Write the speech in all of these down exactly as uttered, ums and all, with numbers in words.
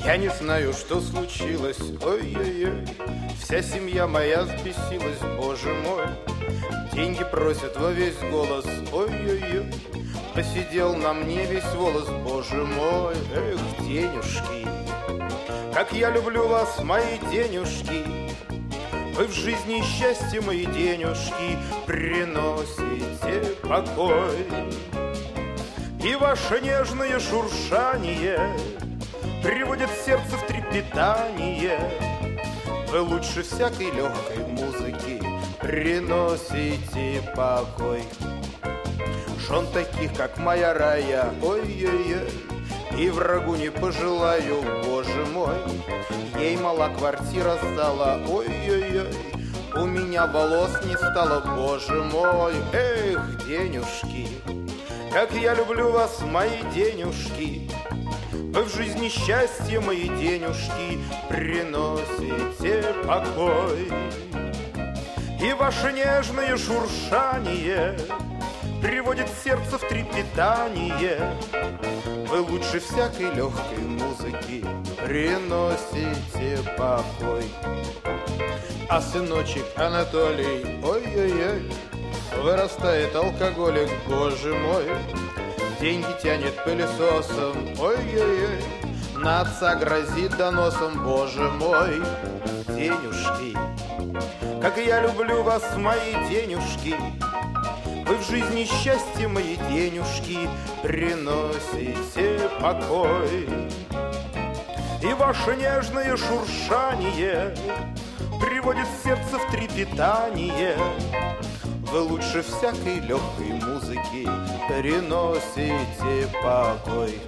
Я не знаю, что случилось, ой-ой-ой. Вся семья моя взбесилась, боже мой. Деньги просят во весь голос, ой-ой-ой. Посидел на мне весь волос, боже мой. Эх, денежки, как я люблю вас, мои денежки. Вы в жизни счастье, мои денежки, приносите покой. И ваше нежное шуршание приводит сердце в трепетание. Вы лучше всякой легкой музыки приносите покой. Жен таких, как моя Рая, ой-ой-ой, и врагу не пожелаю, боже мой. Ей мала квартира стала, ой-ой-ой, у меня волос не стало, боже мой. Эх, денежки, как я люблю вас, мои денежки. Вы в жизни счастье, мои денежки, приносите покой. И ваше нежное шуршание приводит сердце в трепетание. Вы лучше всякой легкой музыки приносите покой. А сыночек Анатолий, ой-ой-ой, вырастает алкоголик, боже мой. Деньги тянет пылесосом, ой-ой-ой, на отца грозит доносом, боже мой. Денежки, как я люблю вас, мои денежки. Вы в жизни счастье, мои денежки, приносите покой. И ваше нежное шуршание приводит сердце в трепетание. Вы лучше всякой легкой музыки приносите покой.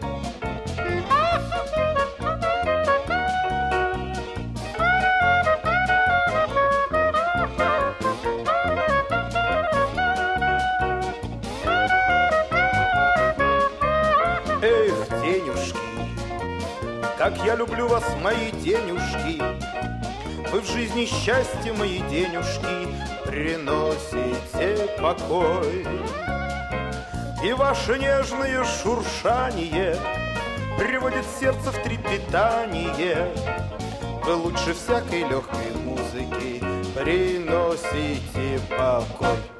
Эх, денежки, как я люблю вас, мои денежки. Вы в жизни счастье, мои денежки, приносите покой. И ваше нежное шуршание приводит сердце в трепетание. Вы лучше всякой легкой музыки приносите покой.